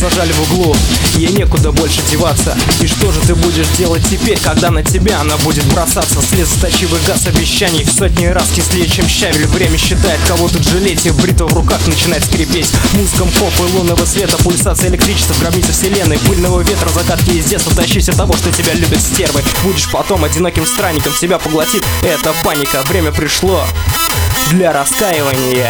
зажали в углу, ей некуда больше деваться. И что же ты будешь делать теперь, когда на тебя она будет бросаться? Слезоточивый газ обещаний в сотни раз кислее, чем щавель. Время считает, кого тут жалеть, и бритва в руках начинает скрипеть. Музыком поп и лунного света, пульсация электричества в гробнице вселенной, пыльного ветра, загадки из детства. Тащись от того, что тебя любят стервы. Будешь потом одиноким странником, тебя поглотит эта паника. Время пришло для раскаивания.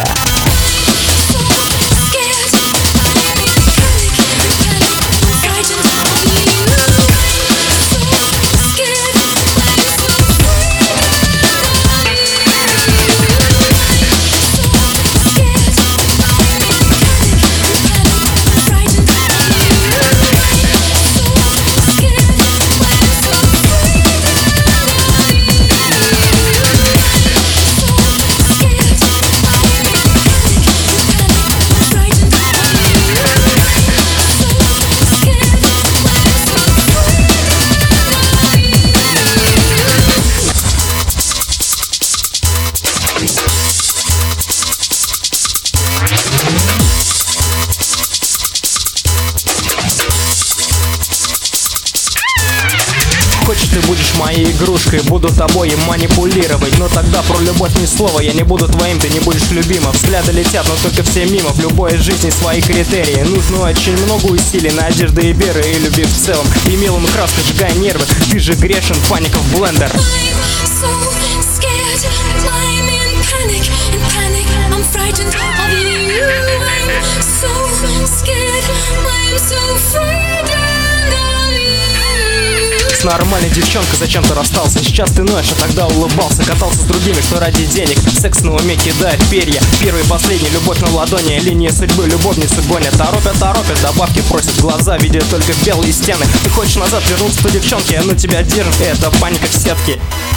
Хочешь, ты будешь моей игрушкой, буду тобой манипулировать. Но тогда про любовь ни слова, я не буду твоим, ты не будешь любимым. Взгляды летят, но только все мимо. В любой жизни свои критерии. Нужно очень много усилий, надежды и веры, и любви в целом. И милым и краской сжигая нервы. Ты же грешен, паника в блендер. С нормальной девчонкой зачем ты расстался? Сейчас ты ноешь, а тогда улыбался. Катался с другими, что ради денег. Секс на уме кидает перья. Первый и последний, любовь на ладони. Линии судьбы, любовницы гонят. Торопят, добавки просят глаза, видя только белые стены. Ты хочешь назад вернуться по девчонке, но тебя держит эта паника в сетке.